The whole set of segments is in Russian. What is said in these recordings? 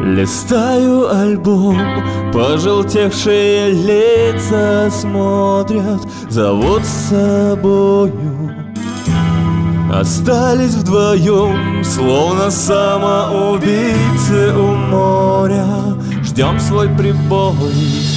Листаю альбом, пожелтевшие лица смотрят, зовут с собою. Остались вдвоем, словно самоубийцы у моря. Ждем свой прибой.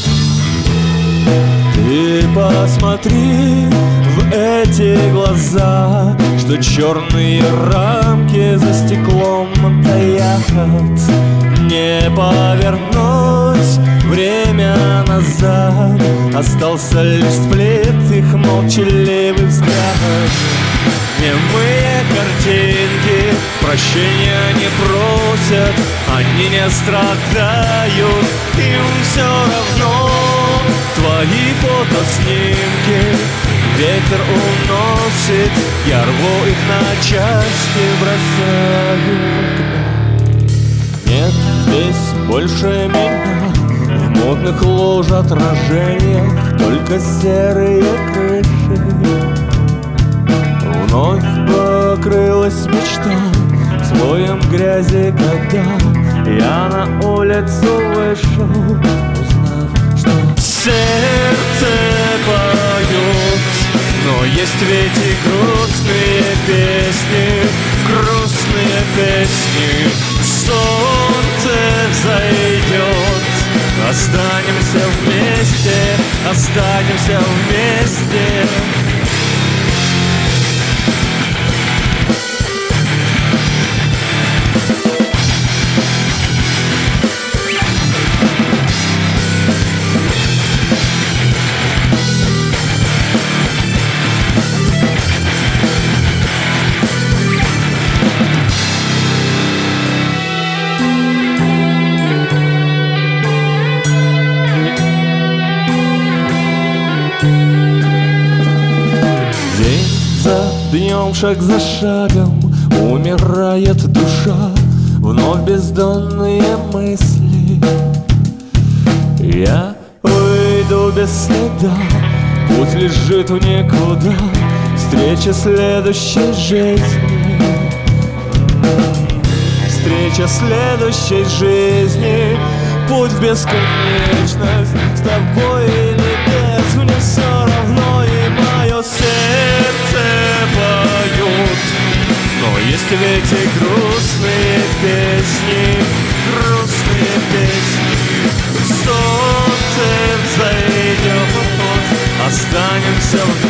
Ты посмотри в эти глаза, что черные рамки за стеклом таят. Не повернуть время назад, остался лишь сплит их молчаливый взгляд. Немые картинки прощения не просят, они не страдают, им все равно. Твои фотоснимки ветер уносит, я рву их на части, бросаю в окно. Нет здесь больше меня, в мутных луж отражениях только серые крыши. Вновь покрылась мечта слоем грязи, когда я на улицу вышел, узнав, что сердце поет. Но есть ведь и грустные песни, грустные песни. Солнце взойдет, останемся вместе, останемся вместе. Днем, шаг за шагом, умирает душа, вновь бездонные мысли. Я выйду без следа, путь лежит в никуда, встреча следующей жизни. Встреча следующей жизни, путь в бесконечность, с тобой или без, мне все равно, и мое сердце поют. Но есть ведь и грустные песни, грустные песни. Солнце взойдет, останемся вместе.